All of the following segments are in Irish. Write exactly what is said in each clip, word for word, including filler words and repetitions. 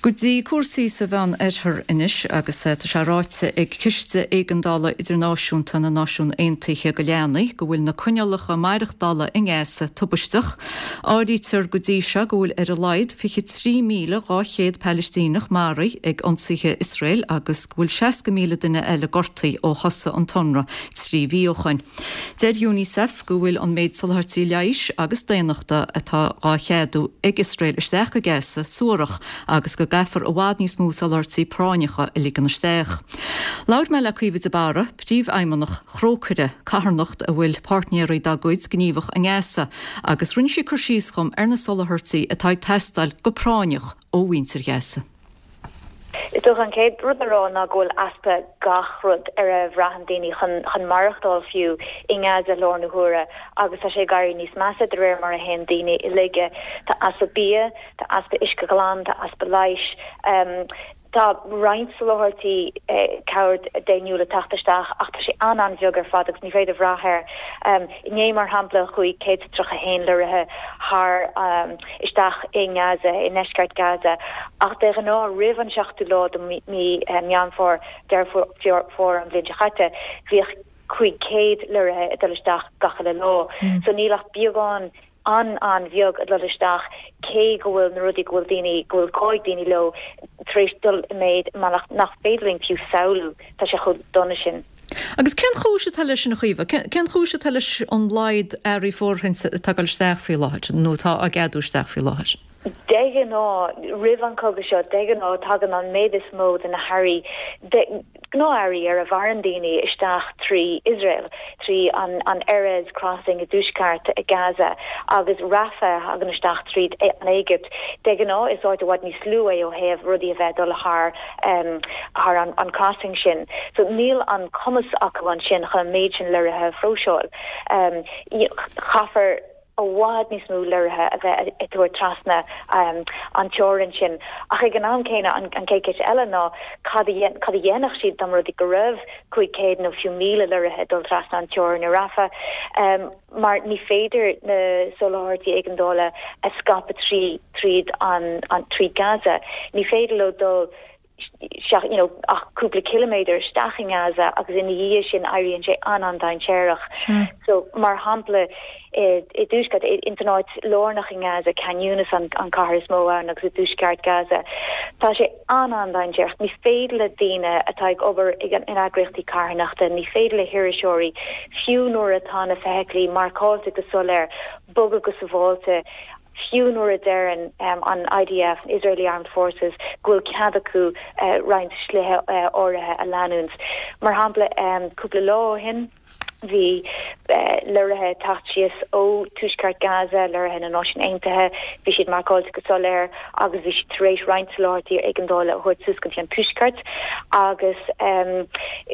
Go dtí cuasaí sa bhean éithir inis agus tá se ráite ag ciste éigeandála idirnáisiúnta na náisiún aontaithe go leanaí go bhfuil na cuinealacha maireachtála in ggéasa tubasteach. Áirítear go dtí se go bhfuil ar a laid fiche trí míle gáchéad Palestínach maraí ag ionsaithe Israel agus go bhfuil seasca míle duine eile gortaí ó thosa an tonra trí bhíochain. Deir UNICEF go bhfuil an méid salhartaí leiis agus déanachta atá gáchéadú ag Israel isteach go ggéasa suarach agus go gafar a bhád níos mó salhartaí práineacha i ligan isteach. Lair me le cuimhid a bara, príomh aimimnach chrócaire catharnacht a bhfuil partnéirí dagúid gníomhach an ggéasa agus rinn si chuirsíos chum ar na salhartaí atá ag teastáil go práineach ó bhaintear ggéasa. Is toch an céad rudará na ghfuil aspa gachrud ar a bhreathan daoine chun marachtáil fiú i ngáasa lár na huaire agus a sé gairí níos measa de réir mar a hen daoine i lige tá aspa bia, tá aspa isca galán, tá aspa leiis, um, tá reinslóhartaí eh, cawd déniúla tachtasteach ach tá sé an an bheogar fad agus ní féidir bhreathir um, iné mar hampla chuí céad trocha héin leirthe haar um, isteach i Gaza, i Neisceart Gaza ach de ná rih an seachtú lá mí mean for derfor for an bblin chatte bhíoh chuig céad leirthe i dolisteach gacha le lá. So nílach bíagán an an bheog a dolisteach cé go bhfuil na rudí go bhfuil daoine go bhfuil cóig daoine lo tréis dul méid nach nach féidiring fiú saoú tá sé chud donna sin. Agus cén chúise tal leis na chuomh, cén chúise tal leis an laid airí fórhain tagáil steach fí láthir, nó tá a gadú steach fí láthir. Deige ná rih an coga seo, deige ná tagan an méid is mód in na Harry gná airí ar a bharan daoine isteach trí Israel, trí an, an Erez crossing a dúscart a Gaza, agus Rafa agan isteach trí an Egypt. Deige ná is áit a bhaid níos slú é ó héamh rudí a bheith dul haar, um, haar an, an crossing sin. So níl an cumas acu an sin chu méid sin leirithe fróseáil. Um, chafar a bhád níos mú leirithe a bheith itúir trasna um, an teorann sin. Ach ag an am céine an, an céiciid eile ná cad a dhéanach siad dam rudí go raibh chuig céad nó fiú míle leirithe dul trasna an teorann na Rafa. Um, mar ní féidir na soláirtí éigeandála a scapa trí tríd an, an tríd Gaza. Ní féidir le dul you know, ach cúpla kilometer staching Gaza agus in dhé sin airíonn sé an an dain séireach. Sure. So mar hampla i dúsgad internáid lórnach in Gaza canúnas an, an cahar is mó an agus i dúsgart Gaza. Tá sé an an dain séireach, ní féidir le daoine atá ag obair in agrachtaí carnachta, ní féidir le hiiriseoirí fiú nuair atá na feicealaí marcáilte go soléir, boga go sa bháilte, few nor a derin um, on I D F, Israeli Armed Forces, gul cadacu uh, reint slihe uh, orhe a lanuns. Mar hampla um, cúpla lá hin, vi uh, leirthe tachttíos ó Tuiscart Gaza, leirthe na náisiún aontaithe, bhí siad marcáilte go soléir, agus bhí siad tar éis reintsláirtaí ar éigeandála chuir suscailt an Tuiscart, agus um,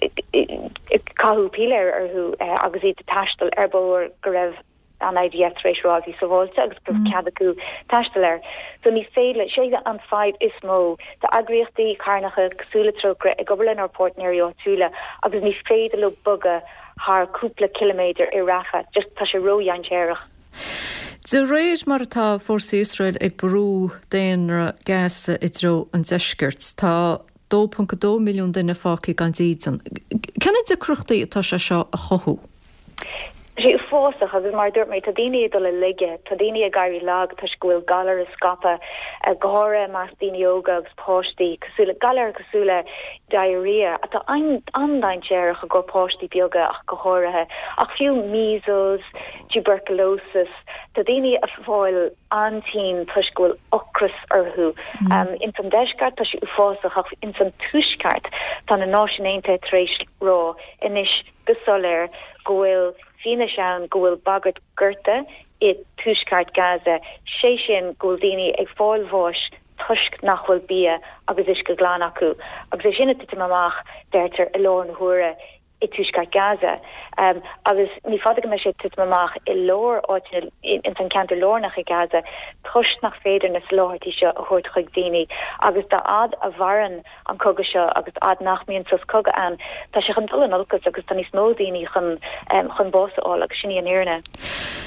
cathú píléir arthú uh, agus iad taistil ar bóir go raibh an I D F rééis ráí sa bháilte agus go cadacu taisteir. So ní féile sé an fáid is mó de agriochtaí carnacha cosúla trocra ag gobarlinn ar Portnéirí ó túla agus ní féidir le buga haar cúpla kilometer i Rafa, just tá sé róí an téireach. De réir mar tá fórsaí Israel ag brú déanra Gaza i dro an deisceart, tá two point two milliún duine fácaí gan dían. Ceann de cruchtaí atá se seo a chothú? sé fósach agus mar dúirt mé tá daoine dul le lige, tá daoine a gairí lag tá scoil galar a scapa a gáire más daoine óga agus páistí cosúla galar cosúla diarrhea a tá an andain séireach a go páistí beaga ach go háirithe ach fiú measles, tuberculosis, tá daoine a fáil antín tá scoil ocras arthú. Mm. Um, in san deisceart tá sé fósach ach in san Tuiscart tá na náisiún aontaithe tar éis rá inis go soléir go bhfuil Fina sean go bhfuil bagad gurta i Tuiscart Gaza, sé sin go bhfuil daoine ag fáil bháis tuisc nach bhfuil bia agus is go gláán acu. Agus é sinna tuite amach deirtar i lár na huaire i Tuiscart Gaza. Um, agus ní fada go me sé tuite amach i lár áitina in san ceantar lárnach i Gaza, tuisc nach féidir na sláirtí seo a chuirt chuig daoine. Agus tá ad a bharan an coga seo agus ad nach míon sus coga an, tá sé chun dul an olcas agus tá níos mó daoine chun um, chun bósaáil agus sinní an éirne.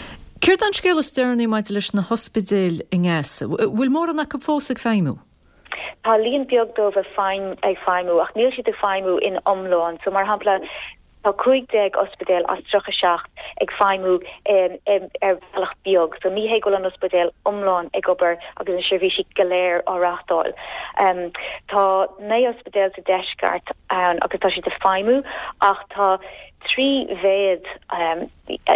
Céir an scéal stearnaí maid leis na hospidéal in Gaza, bhfuil mór an acu fósaigh féimú? tá líon beag dómh a fein ag feimú ach níl siad a feimú in omláin, so mar hapla tá cuaig deag ospedéal as trocha seacht ag feimú um, um, ar bhealach beag, so ní hé go an ospedéal omláin ag obair agus an seirbhísí galéir á ráchtáil. Um, tá né ospedéal sa deisgart um, agus tá siad a feimú ach tá trí bhéad um,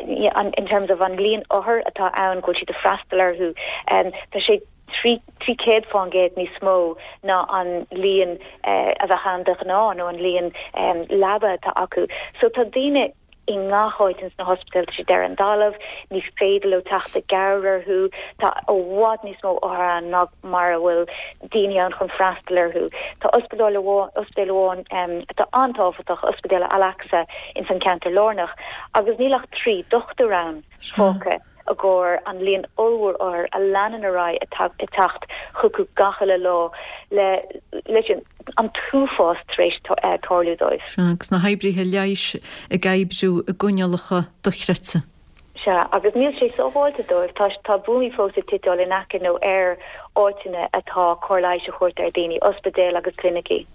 in terms of an líon othair atá ann go siad a freistallar hu um, tá sé Trí trí céad fágéad ní smó ná an líon uh, a bheit handach ná nó an líon um, labba tá acu. So tá daine i ngááitins na hospital si der an dalamh, ní féidir le tata gairir hu, tá ó bhád ní smó ó ná mar bhfuil daine an chun freistallar hu. Tá ospedal ospedalháin um, tá antáfatach ospedal Alexa in San Cantar Lornach, agus nílach trí dochtarán fóca. A ggur an líon olúir or a leanan ará i tacht chuú gachale lá le leis an túfás trééis tolúdóibh. Segus na hebrithe leis a gaibbrú a gúnealacha dochretse. Se agus níl sé sóháilte dóibh tá tá búí fósa titol in aice nó ar áitina atá choláis a chuirt ar daoine ospedéal agus clinicí.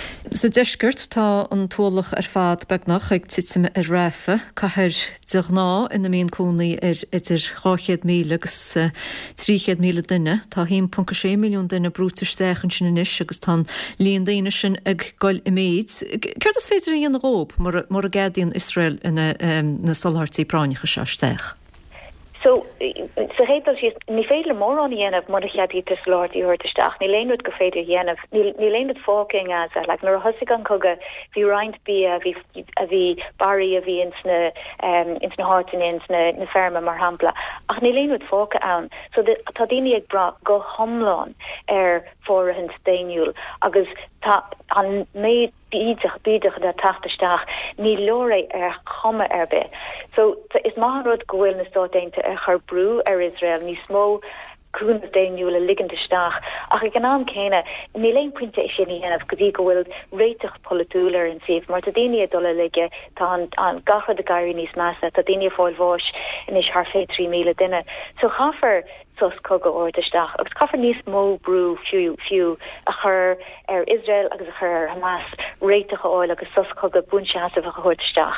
Sa deisgurt tá an tólach ar fad beagnach ag titime ar réfa, caithir deag ná ina míon cúnaí ar idir cháchéad míle agus tríchéad míle duine, tá hím punca sé milliún duine brútar stechan sin inis agus tá líon daine sin ag goil i méid. Ceir is féidir íon róp mar a gcéadaíon Israel ina um, na salhartaí práinecha se steach. So sa hétal si ní féidir mór an dhéanamh mar a cheadí tar sláirtaí thuirteach, ní léonúd go féidir dhéanamh, ní léonúd fácing as a, like, nuair a thosaigh an cogadh bhí roinnt bí a bhí a bhí barí a bhí ins na um, ins na hátain ins na, na ferma mar hampla, ach ní léonúd fáca ann, so tá daoine ag bra go thomláin ar fórithint daoniúil, agus tá an méid bídach bídach de tachtasteach ní loré ar chuma arbe. So is má rud gohfuil na státeinte ar chur brú ar Israel ní smó cún daoniúil a ligantasteach ach ag an am céine ní léon puinte is sin dhéanamh go dtí go bhfuil réiteach polúlar an sih mar tá daine dul lige tá an, an gacha de gairí níos measa tá daine fáil bháis inis th fé trí míle duine. So chafar sos coga ortaisteach agus chafar níos mó brú fiú fiú a chur ar Israel agus a chur ar Hamas réiteach áil agus sos coga búnseasa a chuirteach.